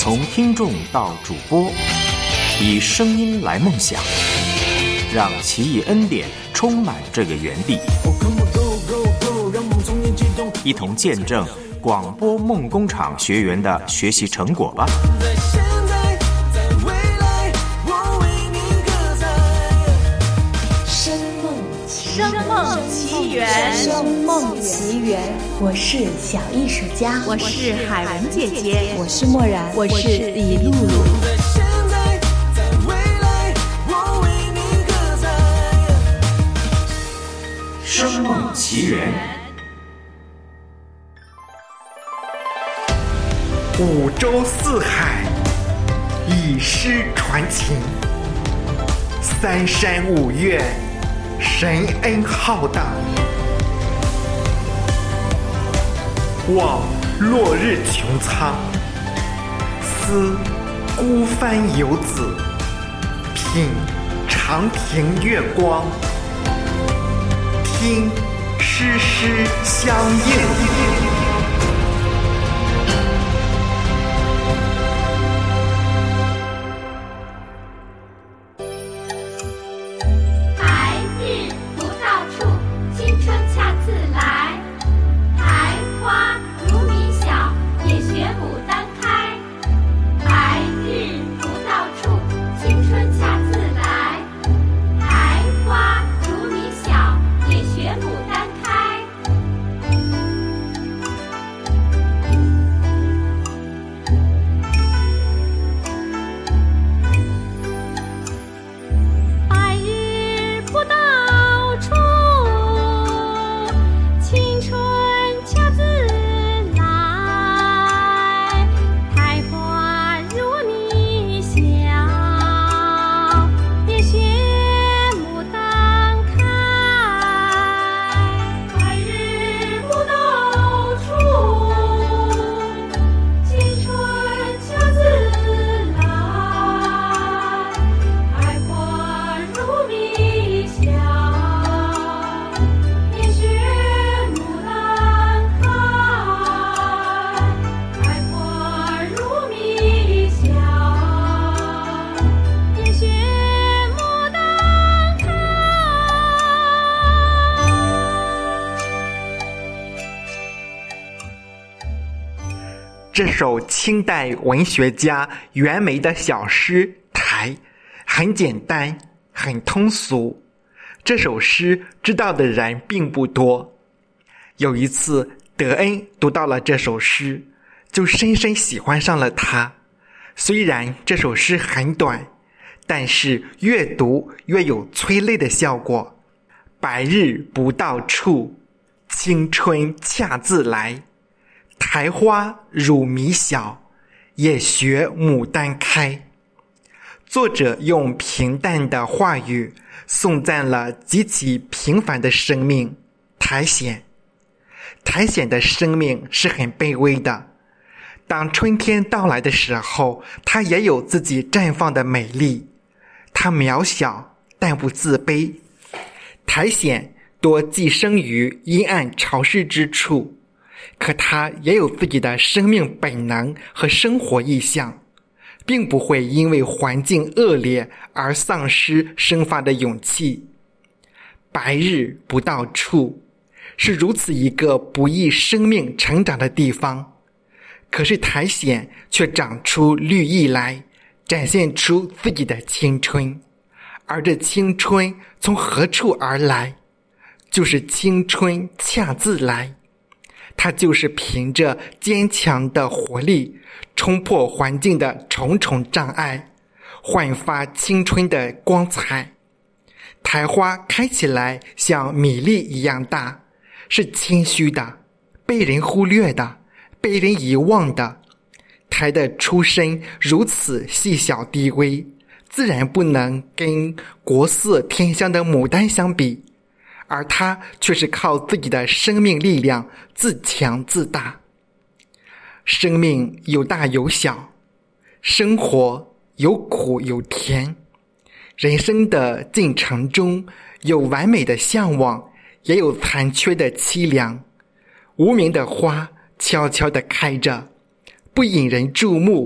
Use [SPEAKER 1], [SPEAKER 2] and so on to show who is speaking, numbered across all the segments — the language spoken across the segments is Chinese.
[SPEAKER 1] 从听众到主播，以声音来梦想，让奇异恩典充满这个园地，一同见证广播梦工厂学员的学习成果吧。
[SPEAKER 2] 声梦奇缘，
[SPEAKER 3] 声梦奇缘。我是小艺术家，
[SPEAKER 2] 我是海文姐姐，
[SPEAKER 3] 我是默然，
[SPEAKER 2] 我是李露露。
[SPEAKER 1] 声梦奇缘。
[SPEAKER 4] 五洲四海，以诗传情；三山五岳，神恩浩荡。望落日穹苍，思孤帆游子，品长亭月光，听诗诗相应。这首清代文学家袁枚的小诗《台》很简单，很通俗。这首诗知道的人并不多。有一次，德恩读到了这首诗，就深深喜欢上了它。虽然这首诗很短，但是越读越有催泪的效果。白日不到处，青春恰自来。苔花如米小，也学牡丹开。作者用平淡的话语颂赞了极其平凡的生命苔藓。苔藓的生命是很卑微的，当春天到来的时候，它也有自己绽放的美丽。它渺小但不自卑。苔藓多寄生于阴暗潮湿之处，可它也有自己的生命本能和生活意向，并不会因为环境恶劣而丧失生发的勇气。白日不到处，是如此一个不易生命成长的地方，可是苔藓却长出绿意来，展现出自己的青春。而这青春从何处而来？就是青春恰自来。它就是凭着坚强的活力，冲破环境的重重障碍，焕发青春的光彩。苔花开起来像米粒一样大，是谦虚的，被人忽略的，被人遗忘的。苔的出身如此细小低微，自然不能跟国色天香的牡丹相比，而它却是靠自己的生命力量自强自大。生命有大有小，生活有苦有甜，人生的进程中有完美的向往，也有残缺的凄凉。无名的花悄悄地开着，不引人注目，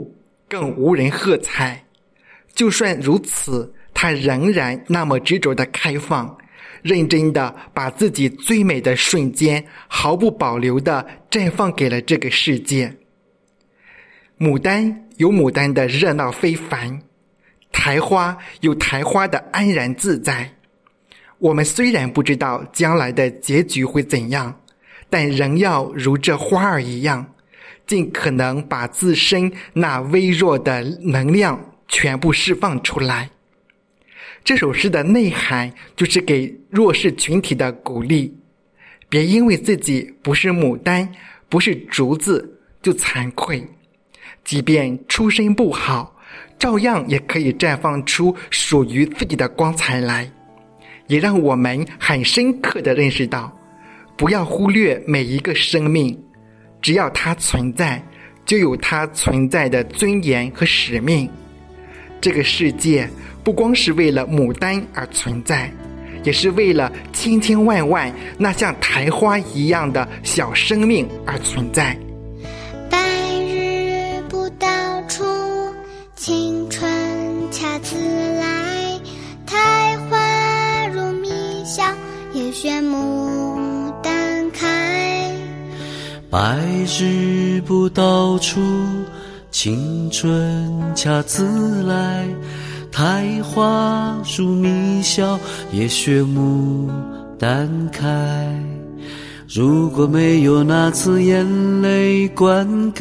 [SPEAKER 4] 更无人喝彩。就算如此，他仍然那么执着地开放，认真地把自己最美的瞬间毫不保留地绽放给了这个世界。牡丹有牡丹的热闹非凡，苔花有苔花的安然自在。我们虽然不知道将来的结局会怎样，但仍要如这花儿一样，尽可能把自身那微弱的能量全部释放出来。这首诗的内涵就是给弱势群体的鼓励，别因为自己不是牡丹，不是竹子就惭愧，即便出身不好，照样也可以绽放出属于自己的光彩来。也让我们很深刻地认识到，不要忽略每一个生命，只要它存在，就有它存在的尊严和使命。这个世界不光是为了牡丹而存在，也是为了千千万万那像苔花一样的小生命而存在。
[SPEAKER 5] 白日不到处，青春恰自来，苔花如迷香，也学牡丹开。
[SPEAKER 6] 白日不到处，青春恰自来，苔花如迷香，也学牡丹开。如果没有那次眼泪灌溉，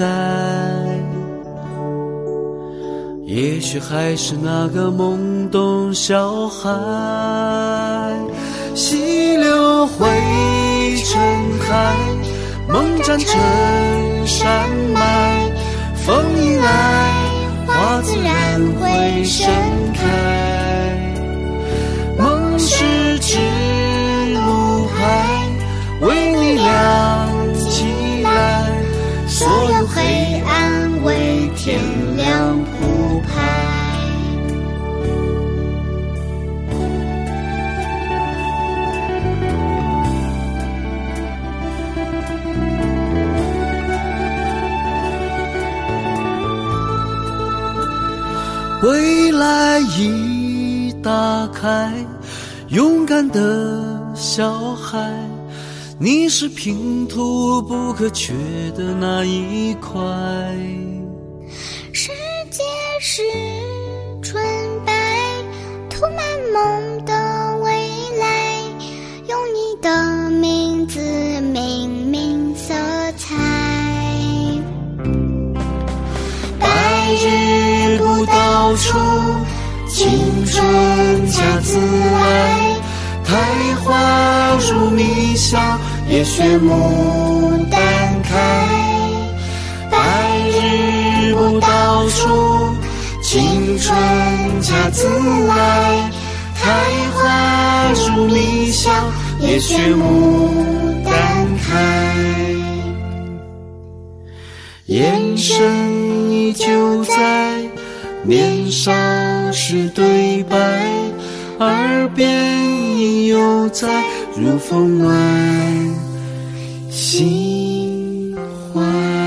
[SPEAKER 6] 也许还是那个懵懂小孩。溪流汇成海，梦占成山脉，风一来，花自然会盛开。梦是指路牌，为你亮起来，所有黑暗为天亮铺排。未来已打开，勇敢的小孩，你是拼图不可缺的那一块。
[SPEAKER 5] 世界是纯白，涂满梦的未来，用你的名字明明色彩。白日不到处，青春恰自来，苔花如迷香，也学牡丹开。白日不到处，青春恰自来，苔花如迷香，也学牡丹开。眼神依旧在，年少时对白，耳边应犹在，如风暖心怀。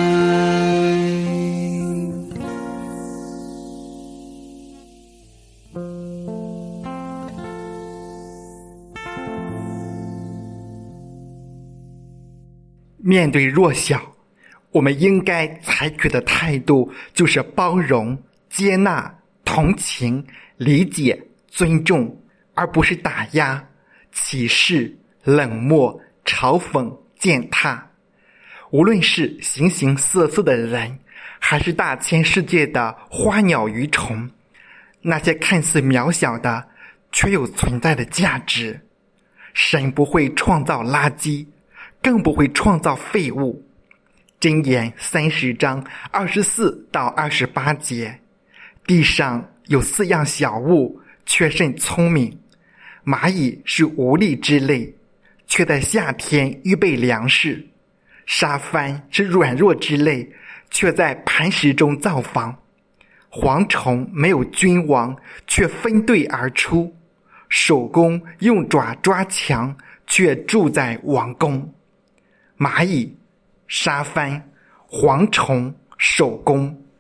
[SPEAKER 4] 面对弱小，我们应该采取的态度就是包容、接纳、同情、理解、尊重，而不是打压、歧视、冷漠、嘲讽、践踏。无论是形形色色的人，还是大千世界的花鸟鱼虫，那些看似渺小的，却有存在的价值。神不会创造垃圾，更不会创造废物。箴言30章24到28节，地上有4样小物，却甚聪明。蚂蚁是无力之类，却在夏天预备粮食；沙帆是软弱之类，却在磐石中造房；蝗虫没有君王，却分队而出；守宫用爪抓墙，却住在王宫。蚂蚁、沙帆、蝗虫、守宫，它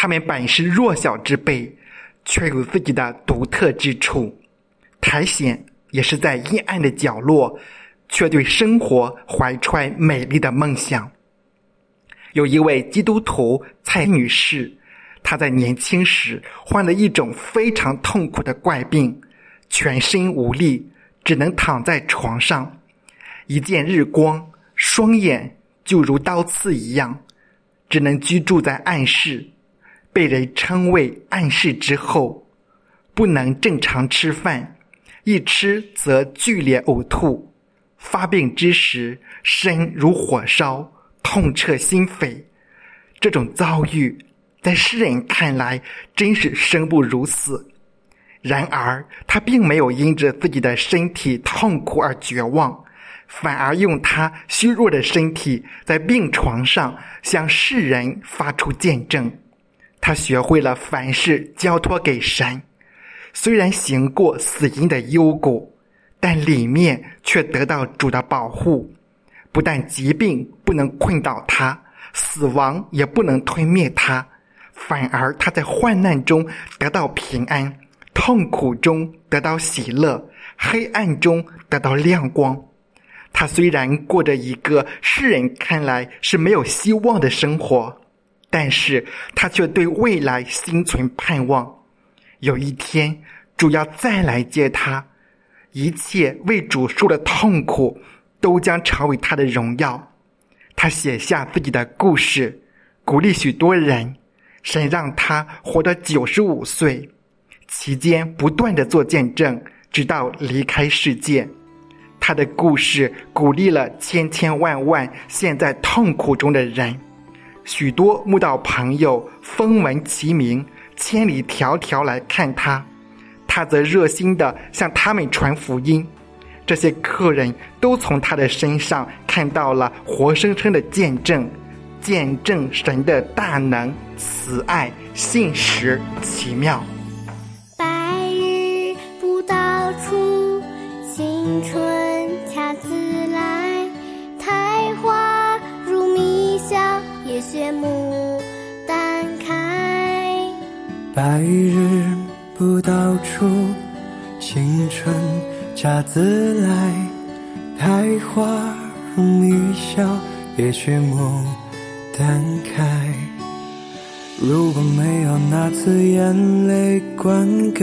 [SPEAKER 4] 他们本是弱小之辈，却有自己的独特之处。苔藓也是在阴暗的角落，却对生活怀揣美丽的梦想。有一位基督徒蔡女士，她在年轻时患了一种非常痛苦的怪病，全身无力，只能躺在床上，一见日光，双眼就如刀刺一样，只能居住在暗室，被人称为暗室之后，不能正常吃饭，一吃则剧烈呕吐，发病之时身如火烧，痛彻心扉。这种遭遇在世人看来真是生不如死，然而他并没有因着自己的身体痛苦而绝望，反而用他虚弱的身体在病床上向世人发出见证。他学会了凡事交托给神，虽然行过死荫的幽谷，但里面却得到主的保护。不但疾病不能困倒他，死亡也不能吞灭他，反而他在患难中得到平安，痛苦中得到喜乐，黑暗中得到亮光。他虽然过着一个世人看来是没有希望的生活，但是他却对未来心存盼望。有一天主要再来接他，一切为主受的痛苦都将成为他的荣耀。他写下自己的故事，鼓励许多人。神让他活到95岁，期间不断地做见证，直到离开世界。他的故事鼓励了千千万万陷在痛苦中的人，许多慕道朋友风闻其名，千里迢迢来看他，他则热心地向他们传福音。这些客人都从他的身上看到了活生生的见证，见证神的大能、慈爱、信实、奇妙。
[SPEAKER 5] 白日不到处，青春恰自来。苔花如迷香，也学牡丹开。
[SPEAKER 6] 白日不到处，青春恰自来。苔花如迷香，也学牡丹开。如果没有那次眼泪灌溉，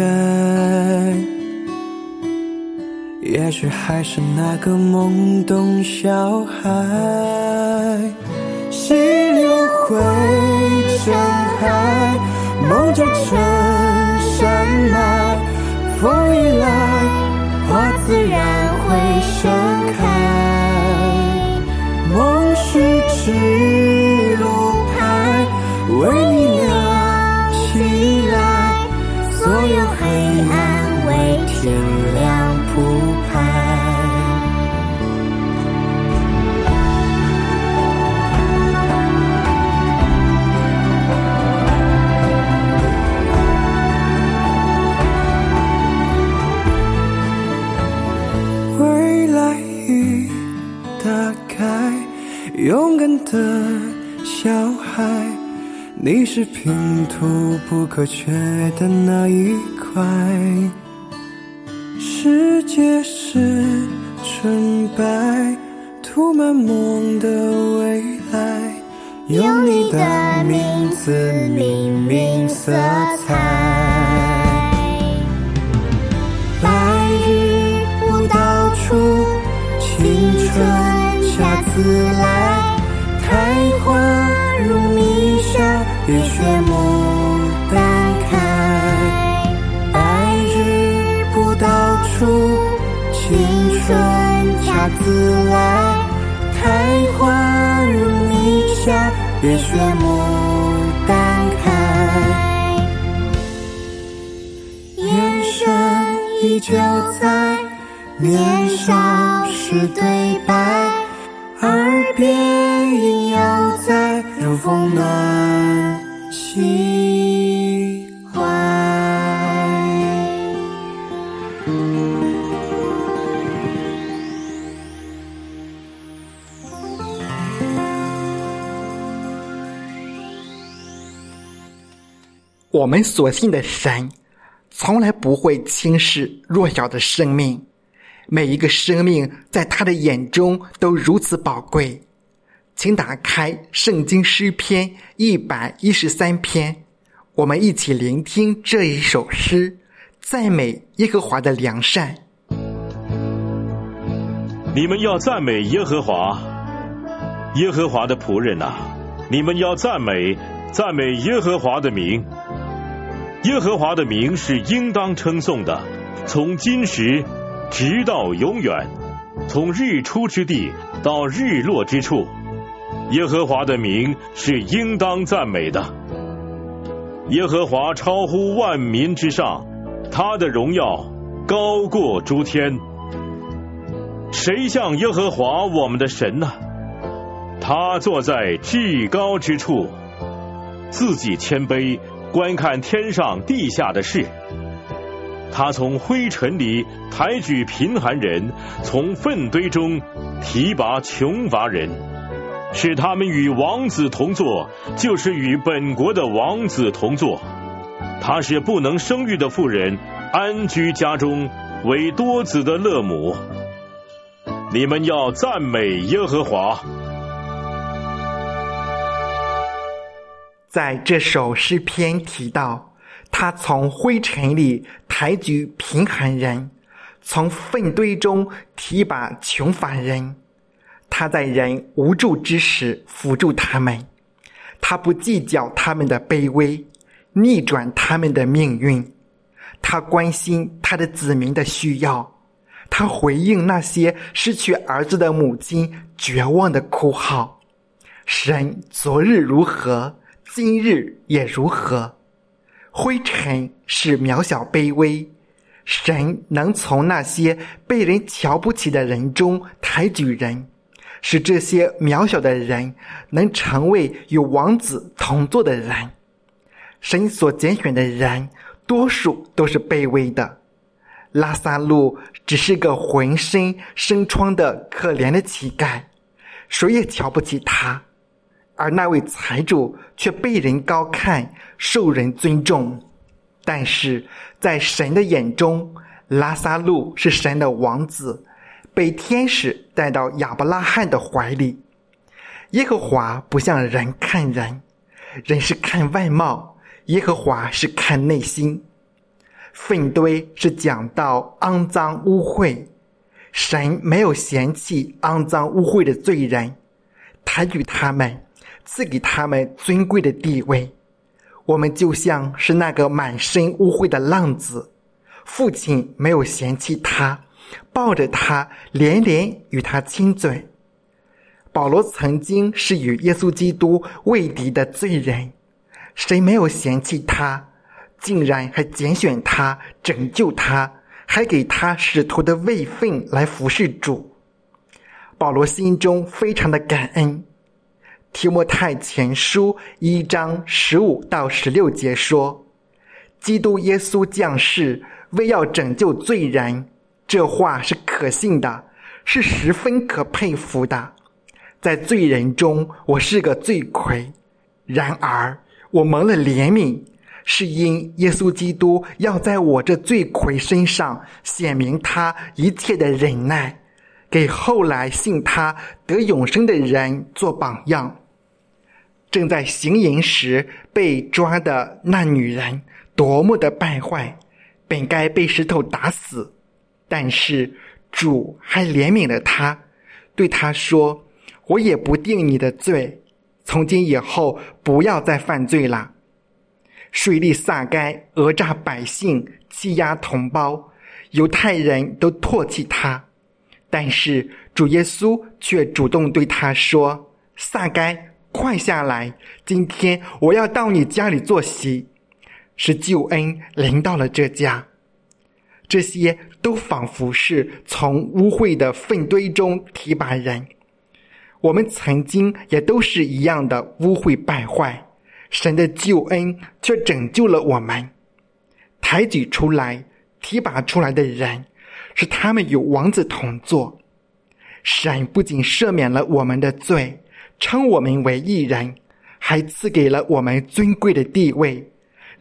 [SPEAKER 6] 也许还是那个懵懂小孩。溪流汇成海，梦着成山脉。风一来，花自然会盛开。梦是指路牌，为你亮起来，所有黑暗为天亮铺排。未来已打开，勇敢的小孩，你是拼图不可缺的那一块。世界是纯白，涂满梦的未来，用你的名字命名色彩。白日不到处，青春恰自来。苔花如迷香，也学牡丹开。白日不到处，青春恰自来。苔花如迷香，也学牡丹开。眼神依旧在，年少时对白，耳边萦绕在，如风暖心怀。
[SPEAKER 4] 我们所信的神从来不会轻视弱小的生命，每一个生命在他的眼中都如此宝贵。请打开圣经诗篇113篇，我们一起聆听这一首诗，赞美耶和华的良善。
[SPEAKER 7] 你们要赞美耶和华，耶和华的仆人啊，你们要赞美耶和华的名。耶和华的名是应当称颂的，从今时直到永远，从日出之地到日落之处，耶和华的名是应当赞美的。耶和华超乎万民之上，他的荣耀高过诸天。谁像耶和华我们的神呢？他坐在至高之处，自己谦卑，观看天上地下的事。他从灰尘里抬举贫寒人，从粪堆中提拔穷乏人，使他们与王子同坐，就是与本国的王子同坐。他使不能生育的妇人安居家中，为多子的乐母。你们要赞美耶和华。
[SPEAKER 4] 在这首诗篇提到，他从灰尘里抬举贫寒人，从粪堆中提拔穷乏人。他在人无助之时扶助他们，他不计较他们的卑微，逆转他们的命运。他关心他的子民的需要，他回应那些失去儿子的母亲绝望的哭号。神昨日如何，今日也如何。灰尘是渺小卑微，神能从那些被人瞧不起的人中抬举人，使这些渺小的人能成为与王子同坐的人。神所拣选的人多数都是卑微的，拉撒路只是个浑身生疮的可怜的乞丐，谁也瞧不起他。而那位财主却被人高看，受人尊重。但是在神的眼中，拉撒路是神的王子，被天使带到亚伯拉罕的怀里。耶和华不像人看人，人是看外貌，耶和华是看内心。粪堆是讲到肮脏污秽，神没有嫌弃肮脏污秽的罪人，抬举他们，赐给他们尊贵的地位。我们就像是那个满身污秽的浪子，父亲没有嫌弃他，抱着他连连与他亲嘴。保罗曾经是与耶稣基督为敌的罪人，谁没有嫌弃他，竟然还拣选他，拯救他，还给他使徒的位分来服侍主。保罗心中非常的感恩。提摩太前书1章15到16节说，基督耶稣降世，为要拯救罪人，这话是可信的，是十分可佩服的。在罪人中，我是个罪魁，然而我蒙了怜悯，是因耶稣基督要在我这罪魁身上显明他一切的忍耐，给后来信他得永生的人做榜样。正在行淫时被抓的那女人多么的败坏，本该被石头打死，但是主还怜悯了她，对她说，我也不定你的罪，从今以后不要再犯罪了。税吏撒该讹诈百姓，欺压同胞，犹太人都唾弃他，但是主耶稣却主动对他说，撒该，快下来，今天我要到你家里坐席，使救恩临到了这家。这些都仿佛是从污秽的粪堆中提拔人。我们曾经也都是一样的污秽败坏，神的救恩却拯救了我们。抬举出来提拔出来的人，是他们与王子同坐。神不仅赦免了我们的罪，称我们为义人，还赐给了我们尊贵的地位，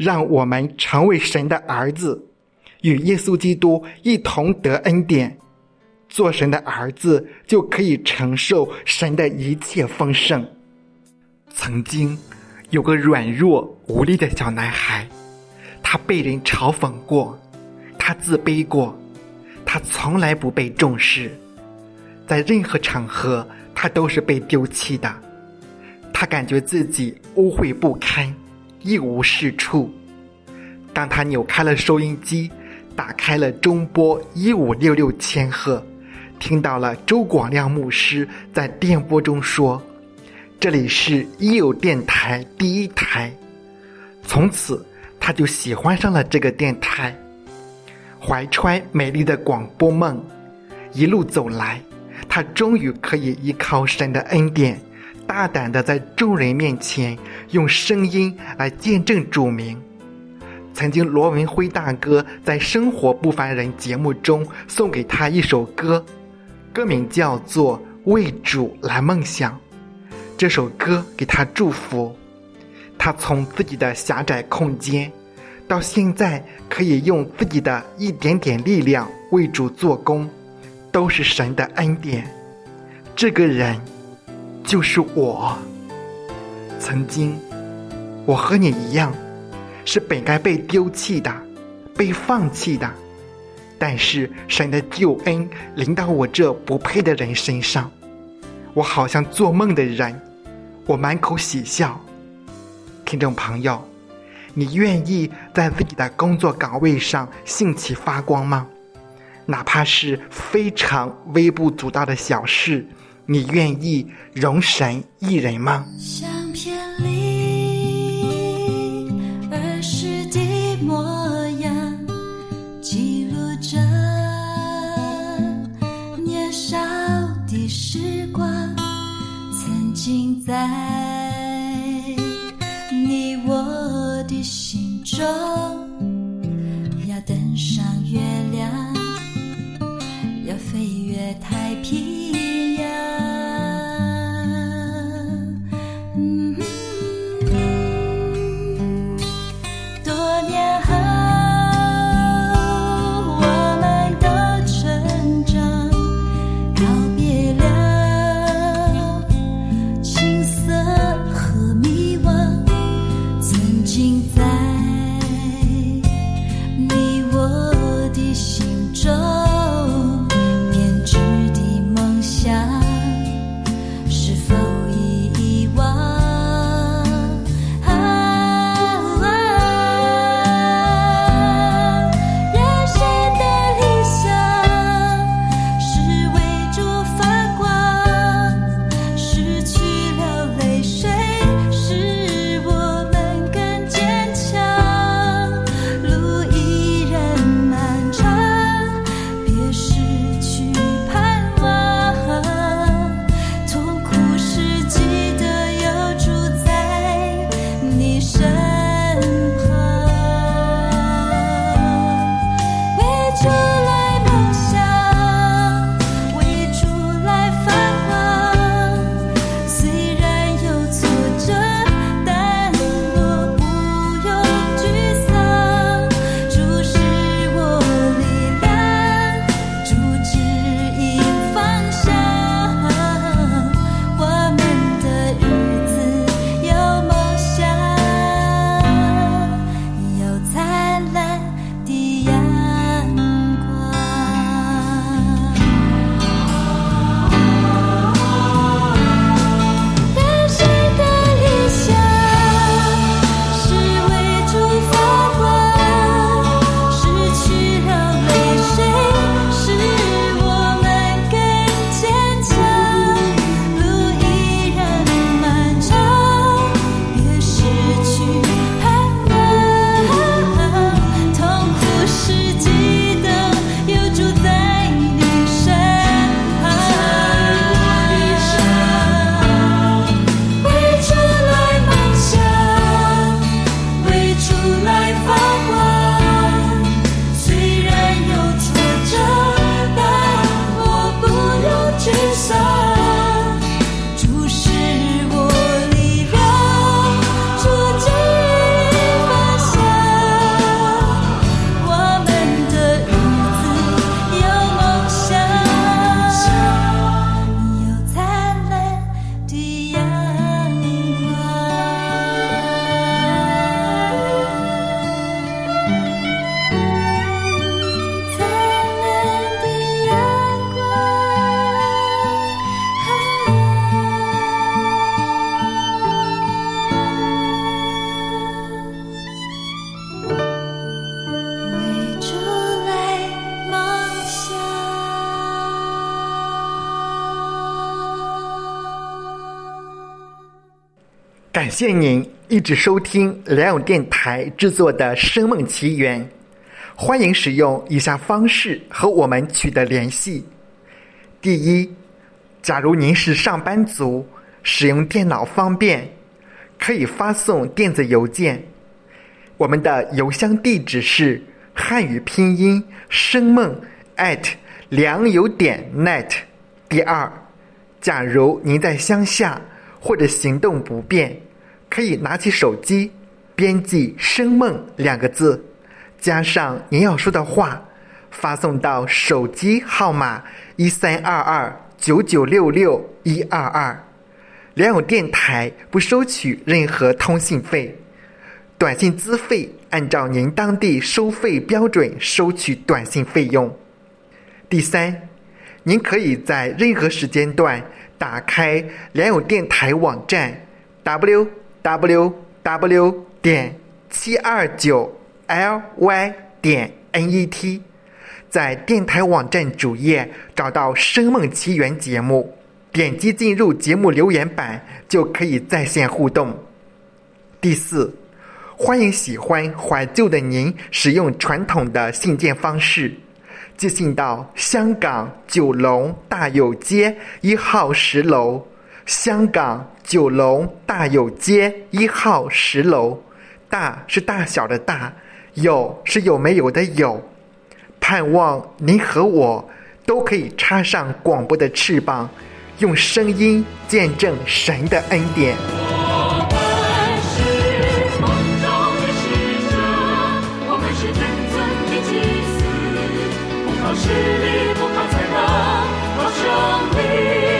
[SPEAKER 4] 让我们成为神的儿子，与耶稣基督一同得恩典。做神的儿子就可以承受神的一切丰盛。曾经有个软弱无力的小男孩，他被人嘲讽过，他自卑过，他从来不被重视，在任何场合他都是被丢弃的。他感觉自己污秽不堪，一无是处。当他扭开了收音机，打开了中波1566千赫，听到了周广亮牧师在电波中说，这里是一友电台第1台。从此他就喜欢上了这个电台，怀揣美丽的广播梦，一路走来，他终于可以依靠神的恩典，大胆地在众人面前用声音来见证主名。曾经罗文辉大哥在生活不凡人节目中送给他一首歌，歌名叫做《为主来梦想》。这首歌给他祝福，他从自己的狭窄空间到现在可以用自己的一点点力量为主做工，都是神的恩典。这个人就是我。曾经我和你一样，是本该被丢弃的，被放弃的，但是神的救恩临到我这不配的人身上，我好像做梦的人，我满口喜笑。听众朋友，你愿意在自己的工作岗位上兴起发光吗？哪怕是非常微不足道的小事，你愿意容神一人吗？
[SPEAKER 8] 相片里儿时的模样，记录着年少的时光，曾经在你我的心中，要登上月亮，要飞越太平洋。多年后我们都成长，告别了青涩和迷惘，曾经在你我的心中编织的
[SPEAKER 4] 感谢您一直收听良友电台制作的《声梦奇缘》，欢迎使用以下方式和我们取得联系。第一，假如您是上班族，使用电脑方便，可以发送电子邮件。我们的邮箱地址是汉语拼音声梦良友.net。第二，假如您在乡下或者行动不便，可以拿起手机编辑声梦2个字，加上您要说的话，发送到手机号码132299662122。良友电台不收取任何通信费，短信资费按照您当地收费标准收取短信费用。第三，您可以在任何时间段打开良友电台网站 www.729ly.net， 在电台网站主页找到《声梦奇缘》节目，点击进入节目留言板就可以在线互动。第四，欢迎喜欢怀旧的您使用传统的信件方式，寄信到香港九龙大有街1号10楼，香港九龙大有街1号10楼，大是大小的大，有是有没有的有。盼望您和我都可以插上广播的翅膀，用声音见证神的恩典。
[SPEAKER 6] 实力不靠才能，靠胜利。